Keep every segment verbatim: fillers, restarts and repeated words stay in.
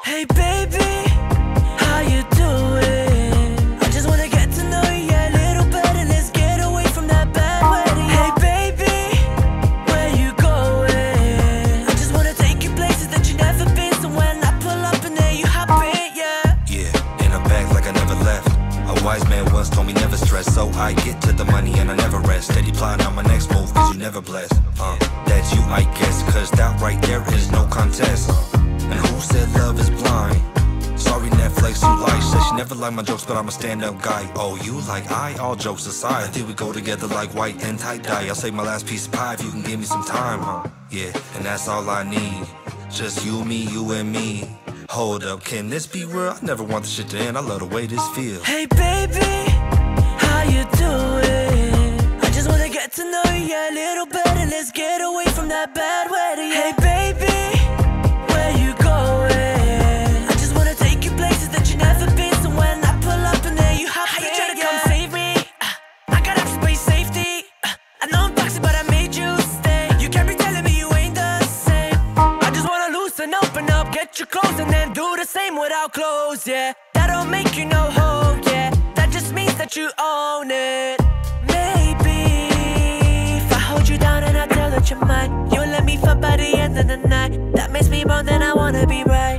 Hey baby, how you doing? I just wanna get to know you a little better. Let's get away from that bad wedding. Hey baby, where you going? I just wanna take you places that you never been. So when I pull up and there you hop in, yeah. Yeah, in a bag like I never left. A wise man once told me never stress. So I get to the money and I never rest. Steady plotting on my next move cause you never blessed. uh, That's you I guess, cause that right there is no contest. And who said love is blind? Sorry Netflix, you lie. Said she never liked my jokes, but I'm a stand-up guy. Oh, you like I? All jokes aside, I think we go together like white and tie-dye. I'll save my last piece of pie if you can give me some time, huh? Yeah, and that's all I need. Just you, me, you and me. Hold up, can this be real? I never want this shit to end, I love the way this feels. Hey baby, how you doing? I just wanna get to know you a little better. Let's get away from that bad wedding. Hey baby, where you going? I just wanna take you places that you never been. So when I pull up and there you hop in, how you tryna come save me? Uh, I got options but you safety. uh, I know I'm toxic but I made you stay. You can't be telling me you ain't the same. I just wanna loosen, open up, get you close, and then do the same without clothes, yeah. That don't make you no hoe, yeah. That just means that you own it. Maybe if I hold you down and I tell that you're mine, you'll let me fuck by the end of the night. That makes me wrong, then I wanna be right.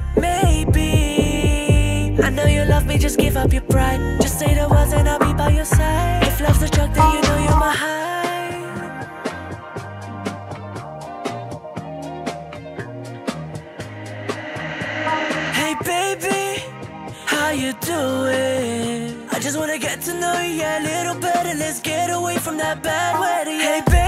Maybe I know you love me, just give up your pride. Just say the words and I'll be by your side. If love's the drug, then you know you're my high. Hey baby, how you doing? I just wanna get to know you a little better. Let's get away from that bad wedding. Hey baby.